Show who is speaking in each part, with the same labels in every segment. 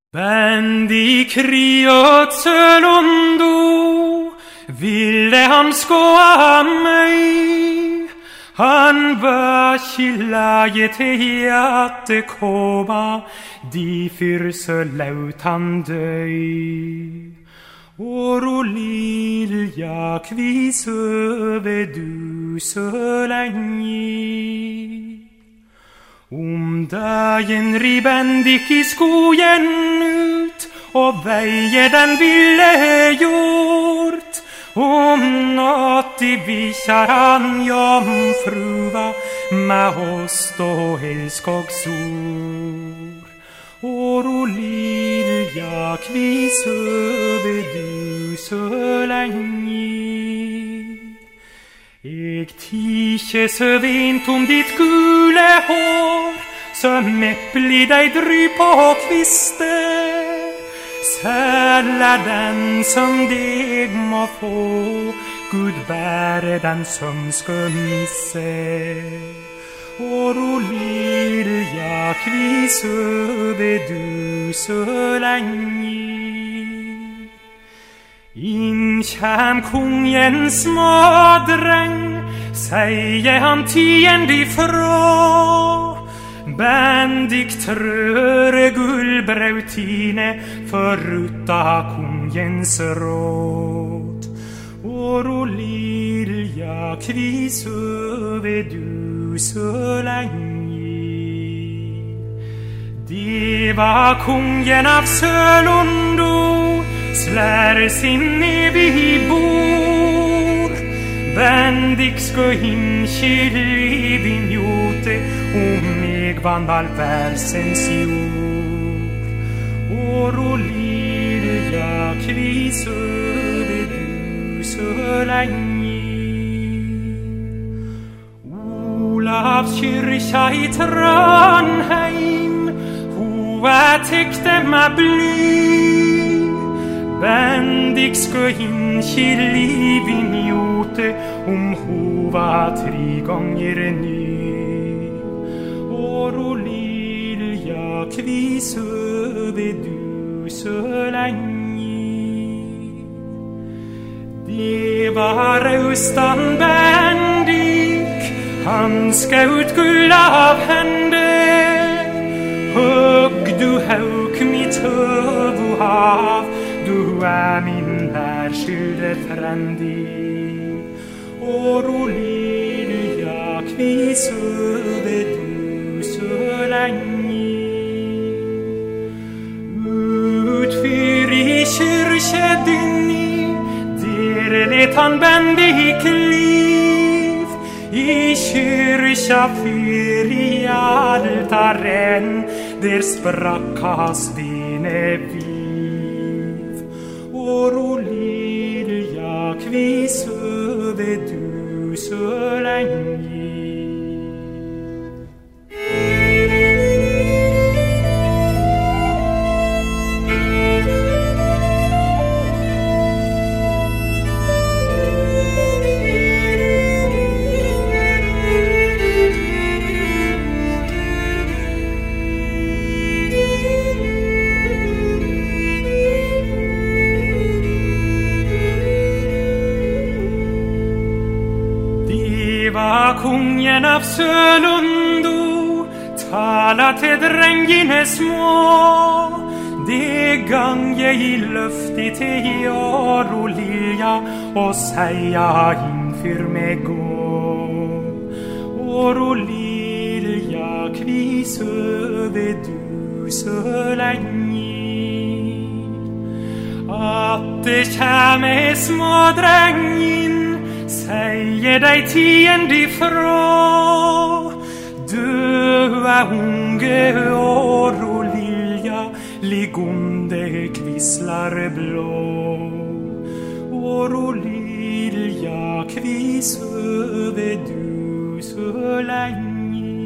Speaker 1: Bendik kriot sölundo ville han skåa mig. Han var killaget att komma di för så laut han döj. Och lilja kvis över du så länge. Dagen ribendik i skogen ut och väje den ville gjort. Natt i visar han jomfruva med host och helskogsor. Och lilja kvis över du så länge. Eg tiche så vint om ditt gule hår, som äppli dig dry på kviste. Sälla den som deg må få, Gud bäre den som ska misse. Och lilja kvis över du så länge. In kärm kongen smådräng, säger han tiende ifrån. Bendik tröre gullbrautine förrutta kongens råd. Och lilja kvis över du så länge. Det var kongen av Sölundo, slär sin evig bor. Bendik ska hinkili vinjote meg vann all världens jord. Och lilja kvis över du så länge. Olavs kyrka i Trondheim, hoa täckte med bly. Bendik ska hinkili vinjote hova 3 gånger ny. Och lilja kvis över du så länge. Det var Rustan Bendik, han ska utgulla av hände. Hugg du hauk mitt huvud hav, du är min närskylde frände. Och lilja kvis över du så länge. Utfyr i kyrkedynni, där lät han Bendik liv. I kyrka fyr i altaren, där sprack hans vene viv. Och lilja kvis över du så länge. Kongen av Sölundo tala till drängen små. Det gang jag i löftet till och lilja och säga inför mig gå. Och lilja kvis över du så länge. Att det kämme små drängen, säger dig tiende ifrån. Du är unge och lilja, liggande kvisslar blå. Och lilja kvis över du så länge.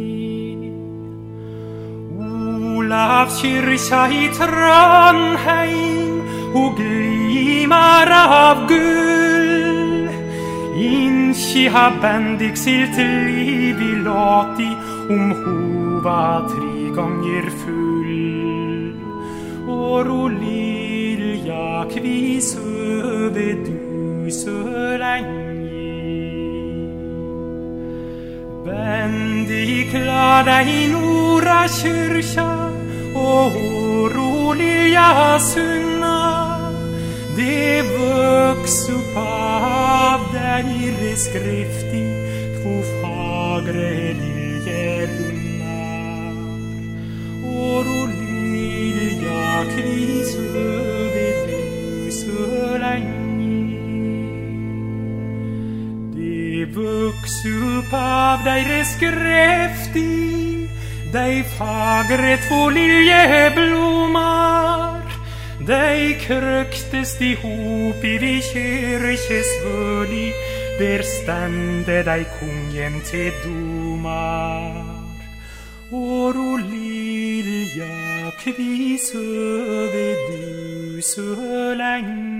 Speaker 1: Olavs kyrka i Trondheim och glimmar av guld. Inki ha Bendik silt liv i lati hova 3 gånger full. Å lilja kvisøve du så lenge. Bendig klada i Nora kyrkja, Å lilja sunna, det vöks upp av dig skrifti, två fagre liljerunnar. Å lilja kvisøve du så lenge. Det vöks upp av dig skrifti, dig fagre två liljeblommar. Dig kröktest ihop i vid kyrkes völj, där stände dig kungen till domar. Å lilja kvisøve du så lenge.